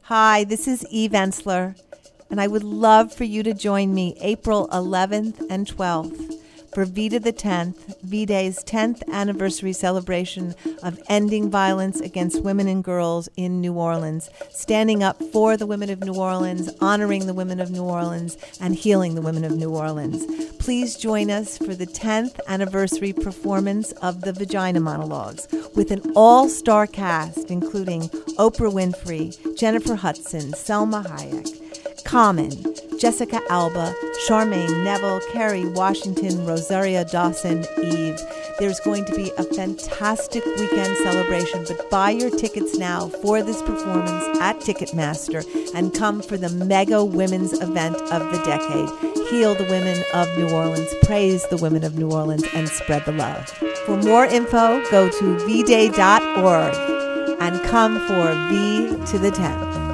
Hi, this is Eve Ensler, and I would love for you to join me April 11th and 12th for Vida the 10th, V-Day's 10th anniversary celebration of ending violence against women and girls in New Orleans, standing up for the women of New Orleans, honoring the women of New Orleans, and healing the women of New Orleans. Please join us for the 10th anniversary performance of the Vagina Monologues with an all-star cast including Oprah Winfrey, Jennifer Hudson, Selma Hayek, Common, Jessica Alba, Charmaine Neville, Kerry Washington, Rosaria Dawson, Eve. There's going to be a fantastic weekend celebration, but buy your tickets now for this performance at Ticketmaster and come for the mega women's event of the decade. Heal the women of New Orleans, praise the women of New Orleans, and spread the love. For more info, go to vday.org and come for V to the 10th.